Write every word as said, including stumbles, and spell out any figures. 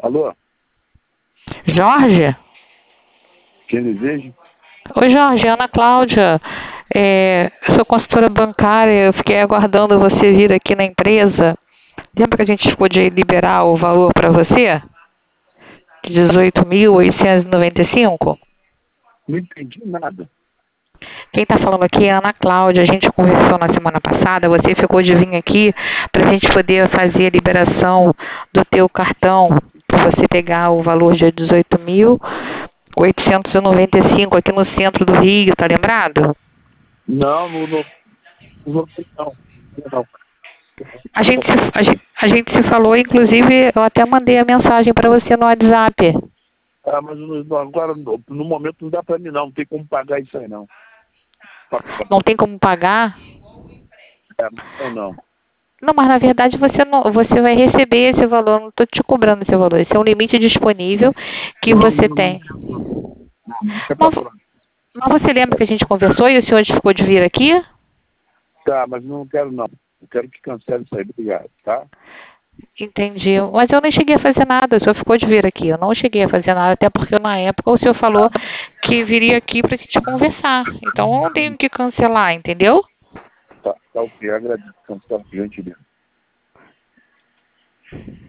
Alô? Jorge? Quem deseja? Oi, Jorge, Ana Cláudia. É, eu sou consultora bancária, eu fiquei aguardando você vir aqui na empresa. Lembra que a gente ficou de liberar o valor para você? De dezoito mil oitocentos e noventa e cinco? Não entendi nada. Quem está falando aqui é a Ana Cláudia. A gente conversou na semana passada. Você ficou de vir aqui para a gente poder fazer a liberação do teu cartão, para você pegar o valor de dezoito mil oitocentos e noventa e cinco aqui no centro do Rio, tá lembrado? Não, não, não, não, não. não. A gente, se, a, gente, a gente se falou, inclusive, eu até mandei a mensagem para você no WhatsApp. Ah, mas no- agora, no, no momento, não dá para mim, não. Não tem como pagar isso aí, não. Não tem como pagar? É, não, não. Não, mas na verdade você, não, você vai receber esse valor, não estou te cobrando esse valor. Esse é um limite disponível que Não, você não, tem. não. Deixa pra Mas, próxima. mas você lembra que a gente conversou e o senhor ficou de vir aqui? Tá, mas não quero, não. Eu quero que cancele isso aí. Obrigado, tá? Entendi. Mas eu nem cheguei a fazer nada, o senhor ficou de vir aqui. Eu não cheguei a fazer nada, até porque na época o senhor falou que viria aqui para a gente conversar. Então eu não tenho que cancelar, entendeu? Tá, tá ok. Agradeço. Cancela, gentileza.